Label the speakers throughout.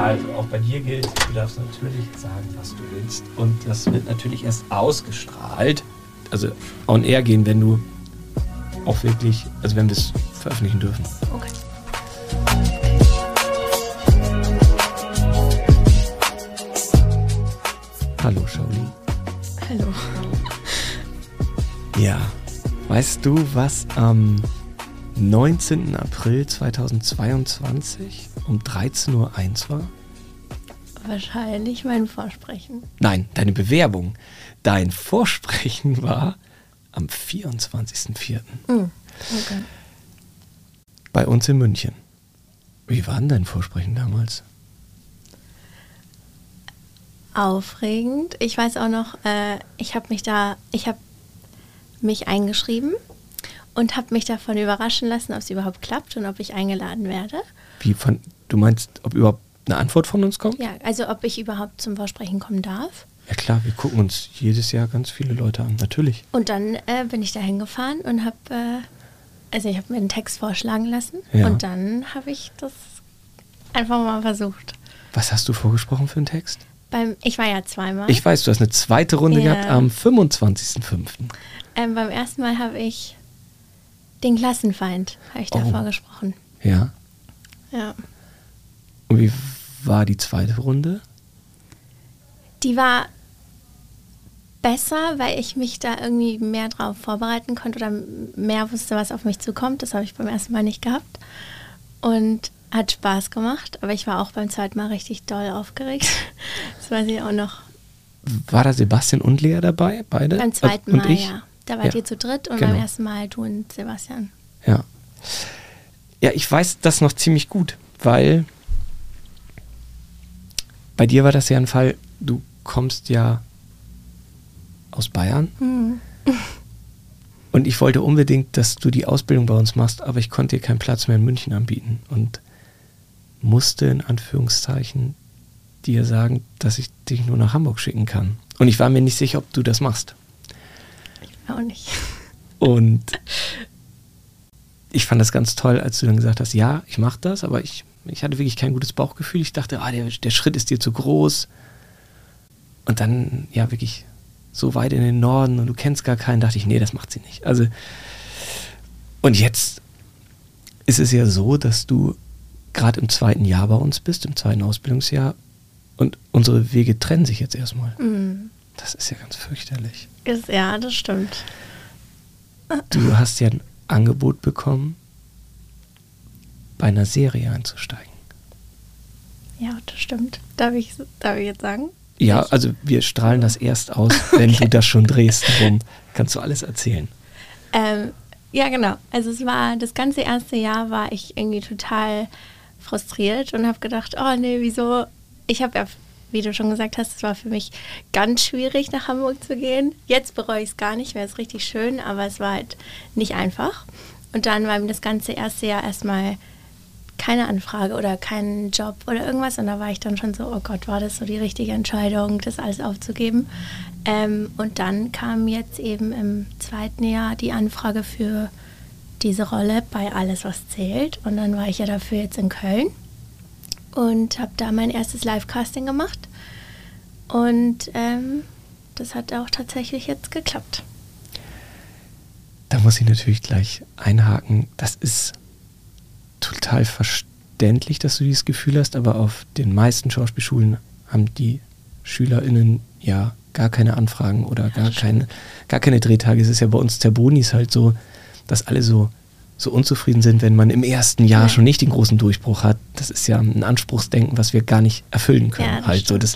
Speaker 1: Also auch bei dir gilt, du darfst natürlich sagen, was du willst. Und das wird natürlich erst ausgestrahlt, also on air gehen, wenn du auch wirklich, also wenn wir es veröffentlichen dürfen.
Speaker 2: Okay.
Speaker 1: Hallo, Shaoli.
Speaker 2: Hallo.
Speaker 1: Ja, weißt du, was am 19. April 2022 um 13.01 Uhr war?
Speaker 2: Wahrscheinlich mein Vorsprechen.
Speaker 1: Nein, deine Bewerbung. Dein Vorsprechen war am 24.04.
Speaker 2: Okay.
Speaker 1: Bei uns in München. Wie war denn dein Vorsprechen damals?
Speaker 2: Aufregend. Ich weiß auch noch, ich habe mich eingeschrieben und habe mich davon überraschen lassen, ob es überhaupt klappt und ob ich eingeladen werde.
Speaker 1: Du meinst, ob überhaupt eine Antwort von uns kommt?
Speaker 2: Ja, also ob ich überhaupt zum Vorsprechen kommen darf.
Speaker 1: Ja klar, wir gucken uns jedes Jahr ganz viele Leute an, natürlich.
Speaker 2: Und dann bin ich da hingefahren und habe mir einen Text vorschlagen lassen.
Speaker 1: Ja.
Speaker 2: Und dann habe ich das einfach mal versucht.
Speaker 1: Was hast du vorgesprochen für einen Text?
Speaker 2: Ich war ja zweimal.
Speaker 1: Ich weiß, du hast eine zweite Runde gehabt am 25.05.
Speaker 2: Beim ersten Mal habe ich den Klassenfeind da vorgesprochen.
Speaker 1: Ja.
Speaker 2: Ja.
Speaker 1: Und wie war die zweite Runde?
Speaker 2: Die war besser, weil ich mich da irgendwie mehr drauf vorbereiten konnte oder mehr wusste, was auf mich zukommt. Das habe ich beim ersten Mal nicht gehabt. Und hat Spaß gemacht, aber ich war auch beim zweiten Mal richtig doll aufgeregt. Das weiß ich auch noch.
Speaker 1: War da Sebastian und Lea dabei, beide?
Speaker 2: Beim zweiten Mal,
Speaker 1: ich?
Speaker 2: ja. Da wart ihr zu dritt und beim ersten Mal du und Sebastian.
Speaker 1: Ja. Ja, ich weiß das noch ziemlich gut, weil bei dir war das ja ein Fall, du kommst ja aus Bayern. Und ich wollte unbedingt, dass du die Ausbildung bei uns machst, aber ich konnte dir keinen Platz mehr in München anbieten und musste in Anführungszeichen dir sagen, dass ich dich nur nach Hamburg schicken kann. Und ich war mir nicht sicher, ob du das machst.
Speaker 2: Ich auch nicht.
Speaker 1: Und ich fand das ganz toll, als du dann gesagt hast, ja, ich mache das, aber ich hatte wirklich kein gutes Bauchgefühl. Ich dachte, der Schritt ist dir zu groß. Und dann, ja, wirklich so weit in den Norden und du kennst gar keinen, dachte ich, nee, das macht sie nicht. Also, und jetzt ist es ja so, dass du gerade im zweiten Jahr bei uns bist, im zweiten Ausbildungsjahr und unsere Wege trennen sich jetzt erstmal. Das ist ja ganz fürchterlich.
Speaker 2: Ja, das stimmt.
Speaker 1: Du hast ja ein Angebot bekommen, bei einer Serie einzusteigen.
Speaker 2: Ja, das stimmt. Darf ich jetzt sagen?
Speaker 1: Ja, also wir strahlen das erst aus, wenn du das schon drehst. Darum kannst du alles erzählen.
Speaker 2: Ja, genau. Also es war, das ganze erste Jahr war ich irgendwie total frustriert und habe gedacht, oh nee, wieso? Ich habe ja, wie du schon gesagt hast, es war für mich ganz schwierig, nach Hamburg zu gehen. Jetzt bereue ich es gar nicht mehr, es ist richtig schön, aber es war halt nicht einfach. Und dann war mir das ganze erste Jahr erstmal keine Anfrage oder keinen Job oder irgendwas. Und da war ich dann schon so, oh Gott, war das so die richtige Entscheidung, das alles aufzugeben? Und dann kam jetzt eben im zweiten Jahr die Anfrage für diese Rolle bei Alles, was zählt. Und dann war ich ja dafür jetzt in Köln und habe da mein erstes Live-Casting gemacht. Und das hat auch tatsächlich jetzt geklappt.
Speaker 1: Da muss ich natürlich gleich einhaken. Das ist total verständlich, dass du dieses Gefühl hast, aber auf den meisten Schauspielschulen haben die SchülerInnen ja gar keine Anfragen oder gar keine Drehtage. Es ist ja bei uns Terbonis halt so, dass alle so unzufrieden sind, wenn man im ersten Jahr schon nicht den großen Durchbruch hat. Das ist ja ein Anspruchsdenken, was wir gar nicht erfüllen können.
Speaker 2: Ja,
Speaker 1: halt so, das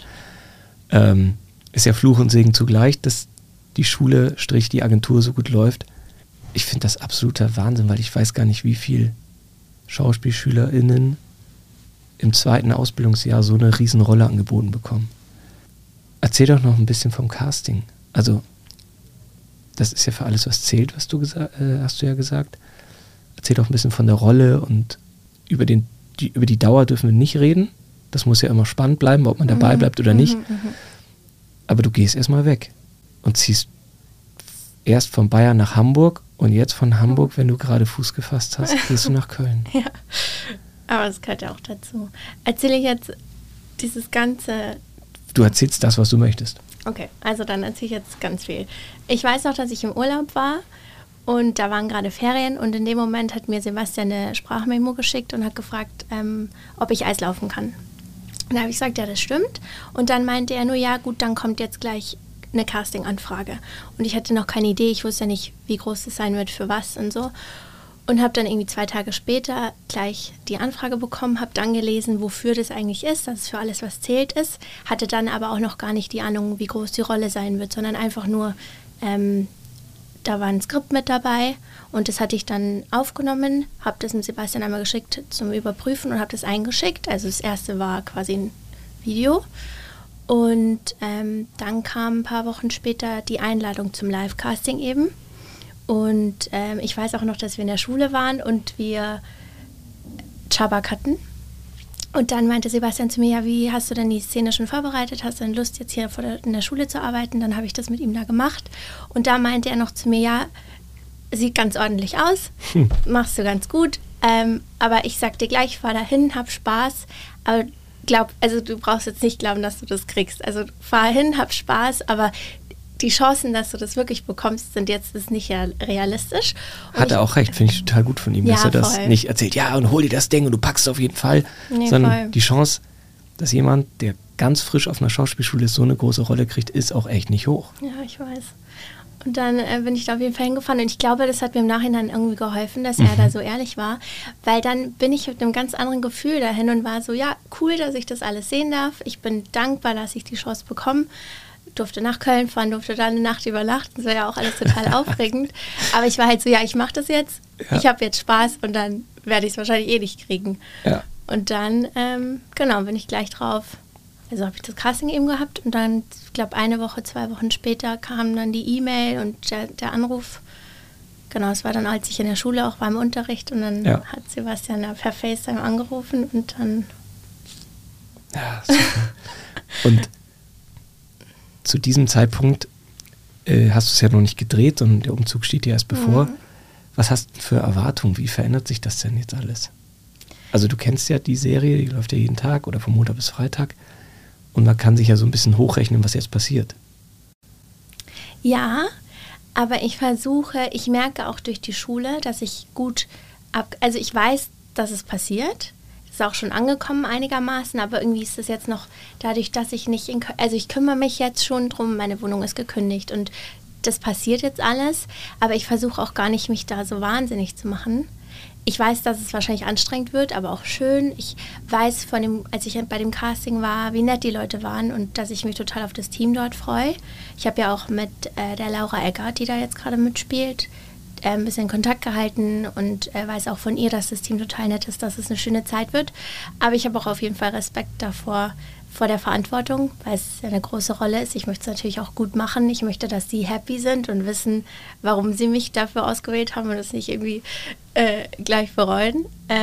Speaker 1: ist ja Fluch und Segen zugleich, dass die Schule, die Agentur so gut läuft. Ich finde das absoluter Wahnsinn, weil ich weiß gar nicht, wie viel SchauspielschülerInnen im zweiten Ausbildungsjahr so eine Riesenrolle angeboten bekommen. Erzähl doch noch ein bisschen vom Casting. Also, das ist ja für alles, was zählt, was du hast du ja gesagt. Erzähl doch ein bisschen von der Rolle und über die Dauer dürfen wir nicht reden. Das muss ja immer spannend bleiben, ob man dabei bleibt oder nicht. Aber du gehst erstmal weg und ziehst erst von Bayern nach Hamburg und jetzt von Hamburg, wenn du gerade Fuß gefasst hast, gehst du nach Köln.
Speaker 2: Ja, aber das gehört ja auch dazu. Erzähle ich jetzt dieses ganze...
Speaker 1: Du erzählst das, was du möchtest.
Speaker 2: Okay, also dann erzähle ich jetzt ganz viel. Ich weiß noch, dass ich im Urlaub war und da waren gerade Ferien und in dem Moment hat mir Sebastian eine Sprachmemo geschickt und hat gefragt, ob ich Eislaufen kann. Und da habe ich gesagt, ja, das stimmt. Und dann meinte er nur, ja gut, dann kommt jetzt gleich eine Casting-Anfrage. Und ich hatte noch keine Idee, ich wusste ja nicht, wie groß das sein wird, für was und so. Und habe dann irgendwie 2 Tage später gleich die Anfrage bekommen, habe dann gelesen, wofür das eigentlich ist, dass es für alles, was zählt ist. Hatte dann aber auch noch gar nicht die Ahnung, wie groß die Rolle sein wird, sondern einfach nur, da war ein Skript mit dabei und das hatte ich dann aufgenommen, habe das dem Sebastian einmal geschickt zum Überprüfen und habe das eingeschickt. Also das erste war quasi ein Video. Und dann kam ein paar Wochen später die Einladung zum Live-Casting eben. Und ich weiß auch noch, dass wir in der Schule waren und wir Chabak hatten. Und dann meinte Sebastian zu mir, ja, wie hast du denn die Szene schon vorbereitet? Hast du denn Lust, jetzt hier in der Schule zu arbeiten? Dann habe ich das mit ihm da gemacht. Und da meinte er noch zu mir, ja, sieht ganz ordentlich aus, machst du ganz gut. Aber ich sag dir gleich, fahr dahin, hab Spaß. Aber also du brauchst jetzt nicht glauben, dass du das kriegst. Also fahr hin, hab Spaß, aber die Chancen, dass du das wirklich bekommst, ist nicht realistisch. Und
Speaker 1: hat er auch recht, finde ich total gut von ihm, dass er das nicht erzählt, ja, und hol dir das Ding und du packst es auf jeden Fall. Nee, sondern voll. Die Chance, dass jemand, der ganz frisch auf einer Schauspielschule ist, so eine große Rolle kriegt, ist auch echt nicht hoch.
Speaker 2: Ja, ich weiß. Und dann bin ich da auf jeden Fall hingefahren und ich glaube, das hat mir im Nachhinein irgendwie geholfen, dass er da so ehrlich war, weil dann bin ich mit einem ganz anderen Gefühl dahin und war so, ja, cool, dass ich das alles sehen darf. Ich bin dankbar, dass ich die Chance bekomme. Durfte nach Köln fahren, durfte da eine Nacht übernachten. Das war ja auch alles total aufregend. Aber ich war halt so, ja, ich mache das jetzt. Ja. Ich habe jetzt Spaß und dann werde ich es wahrscheinlich eh nicht kriegen. Ja. Und dann, bin ich gleich drauf. Also habe ich das Casting eben gehabt und dann, ich glaube, 1 Woche, 2 Wochen später kam dann die E-Mail und der Anruf. Genau, es war dann, als ich in der Schule auch war im Unterricht und dann hat Sebastian da per FaceTime angerufen und dann...
Speaker 1: Ja, super. Und zu diesem Zeitpunkt hast du es ja noch nicht gedreht und der Umzug steht dir erst bevor. Was hast du für Erwartungen? Wie verändert sich das denn jetzt alles? Also du kennst ja die Serie, die läuft ja jeden Tag oder von Montag bis Freitag und man kann sich ja so ein bisschen hochrechnen, was jetzt passiert.
Speaker 2: Ja, aber ich merke auch durch die Schule, dass ich also ich weiß, dass es passiert. Ist auch schon angekommen einigermaßen, aber irgendwie ist es jetzt noch dadurch, dass ich nicht also ich kümmere mich jetzt schon drum, meine Wohnung ist gekündigt und das passiert jetzt alles, aber ich versuche auch gar nicht, mich da so wahnsinnig zu machen. Ich weiß, dass es wahrscheinlich anstrengend wird, aber auch schön. Ich weiß als ich bei dem Casting war, wie nett die Leute waren und dass ich mich total auf das Team dort freue. Ich habe ja auch mit der Laura Eggert, die da jetzt gerade mitspielt, ein bisschen Kontakt gehalten und weiß auch von ihr, dass das Team total nett ist, dass es eine schöne Zeit wird. Aber ich habe auch auf jeden Fall Respekt vor der Verantwortung, weil es eine große Rolle ist. Ich möchte es natürlich auch gut machen. Ich möchte, dass die happy sind und wissen, warum sie mich dafür ausgewählt haben und das nicht irgendwie gleich bereuen.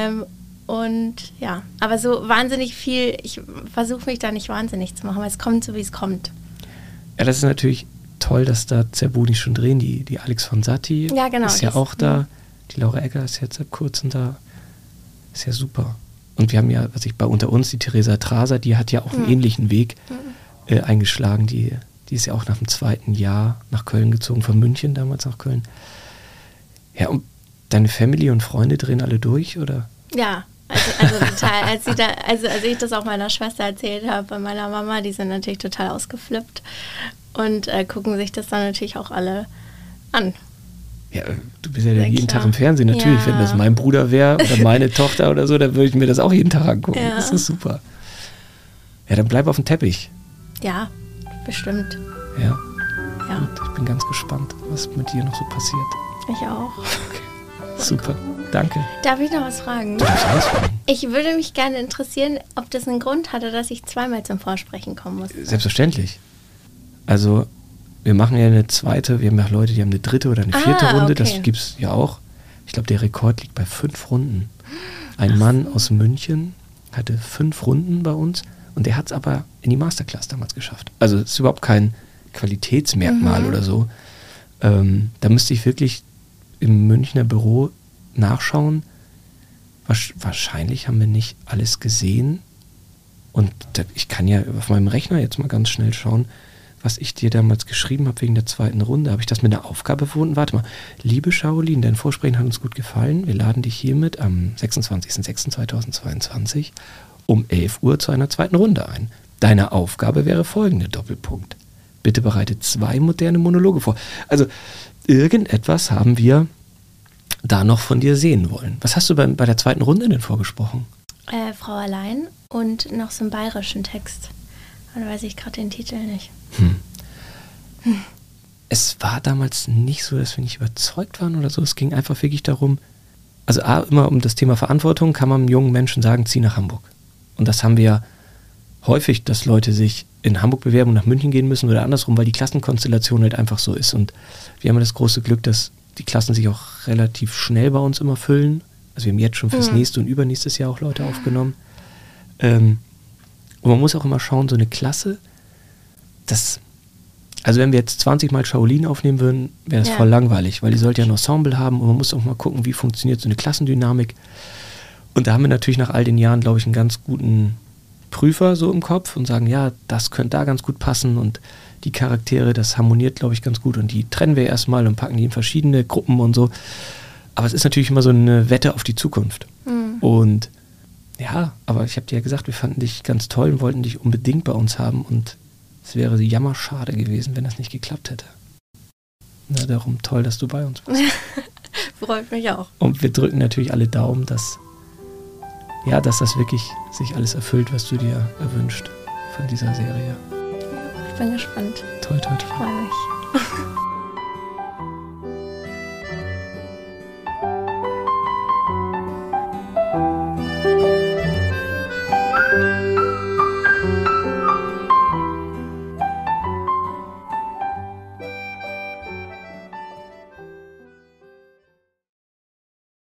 Speaker 2: Und ja, aber so wahnsinnig viel, ich versuche mich da nicht wahnsinnig zu machen, weil es kommt so, wie es kommt.
Speaker 1: Ja, das ist natürlich toll, dass da Zerboni schon drehen, die Alex von Satti ist ja auch da, die Laura Egger ist jetzt seit kurzem da, ist ja super. Und wir haben ja, bei unter uns, die Theresa Traser, die hat ja auch einen ähnlichen Weg eingeschlagen, die ist ja auch nach dem 2. Jahr nach Köln gezogen, von München damals nach Köln. Ja, und deine Family und Freunde drehen alle durch, oder?
Speaker 2: Ja, also total, als ich das auch meiner Schwester erzählt habe, bei meiner Mama, die sind natürlich total ausgeflippt und gucken sich das dann natürlich auch alle an.
Speaker 1: Ja, du bist ja jeden Tag im Fernsehen, natürlich. Ja. Wenn das mein Bruder wäre oder meine Tochter oder so, dann würde ich mir das auch jeden Tag angucken. Ja. Das ist super. Ja, dann bleib auf dem Teppich.
Speaker 2: Ja, bestimmt.
Speaker 1: Ja. Gut, ich bin ganz gespannt, was mit dir noch so passiert.
Speaker 2: Ich auch.
Speaker 1: Okay. Super, danke.
Speaker 2: Darf ich noch was fragen?
Speaker 1: Du darfst alles fragen.
Speaker 2: Ich würde mich gerne interessieren, ob das einen Grund hatte, dass ich 2-mal zum Vorsprechen kommen musste.
Speaker 1: Selbstverständlich. Also, wir machen ja eine zweite, wir haben ja Leute, die haben eine 3. oder eine 4. Runde, okay. Das gibt es ja auch. Ich glaube, der Rekord liegt bei 5 Runden. Ein Mann aus München hatte 5 Runden bei uns und der hat es aber in die Masterclass damals geschafft. Also, es ist überhaupt kein Qualitätsmerkmal oder so. Da müsste ich wirklich im Münchner Büro nachschauen. Wahrscheinlich haben wir nicht alles gesehen. Und ich kann ja auf meinem Rechner jetzt mal ganz schnell schauen, was ich dir damals geschrieben habe wegen der zweiten Runde. Habe ich das mit einer Aufgabe verbunden? Warte mal. Liebe Shaolin, dein Vorsprechen hat uns gut gefallen. Wir laden dich hiermit am 26.06.2022 um 11 Uhr zu einer zweiten Runde ein. Deine Aufgabe wäre folgende, Doppelpunkt. Bitte bereite 2 moderne Monologe vor. Also irgendetwas haben wir da noch von dir sehen wollen. Was hast du bei der zweiten Runde denn vorgesprochen?
Speaker 2: Frau allein und noch so einen bayerischen Text. Da weiß ich gerade den Titel nicht.
Speaker 1: Es war damals nicht so, dass wir nicht überzeugt waren oder so. Es ging einfach wirklich darum, also immer um das Thema Verantwortung kann man einem jungen Menschen sagen, zieh nach Hamburg. Und das haben wir ja häufig, dass Leute sich in Hamburg bewerben und nach München gehen müssen oder andersrum, weil die Klassenkonstellation halt einfach so ist. Und wir haben das große Glück, dass die Klassen sich auch relativ schnell bei uns immer füllen. Also wir haben jetzt schon fürs nächste und übernächstes Jahr auch Leute aufgenommen. Und man muss auch immer schauen, so eine Klasse, also wenn wir jetzt 20 Mal Shaolin aufnehmen würden, wäre das voll langweilig, weil die sollte ja ein Ensemble haben und man muss auch mal gucken, wie funktioniert so eine Klassendynamik. Und da haben wir natürlich nach all den Jahren, glaube ich, einen ganz guten Prüfer so im Kopf und sagen, ja, das könnte da ganz gut passen und die Charaktere, das harmoniert, glaube ich, ganz gut und die trennen wir erstmal und packen die in verschiedene Gruppen und so. Aber es ist natürlich immer so eine Wette auf die Zukunft. Und ja, aber ich habe dir ja gesagt, wir fanden dich ganz toll und wollten dich unbedingt bei uns haben und es wäre jammerschade gewesen, wenn das nicht geklappt hätte. Na, darum toll, dass du bei uns bist.
Speaker 2: Freut mich auch.
Speaker 1: Und wir drücken natürlich alle Daumen, dass das wirklich sich alles erfüllt, was du dir erwünscht von dieser Serie.
Speaker 2: Ich bin gespannt.
Speaker 1: Toll, toll, toll.
Speaker 2: Freue mich.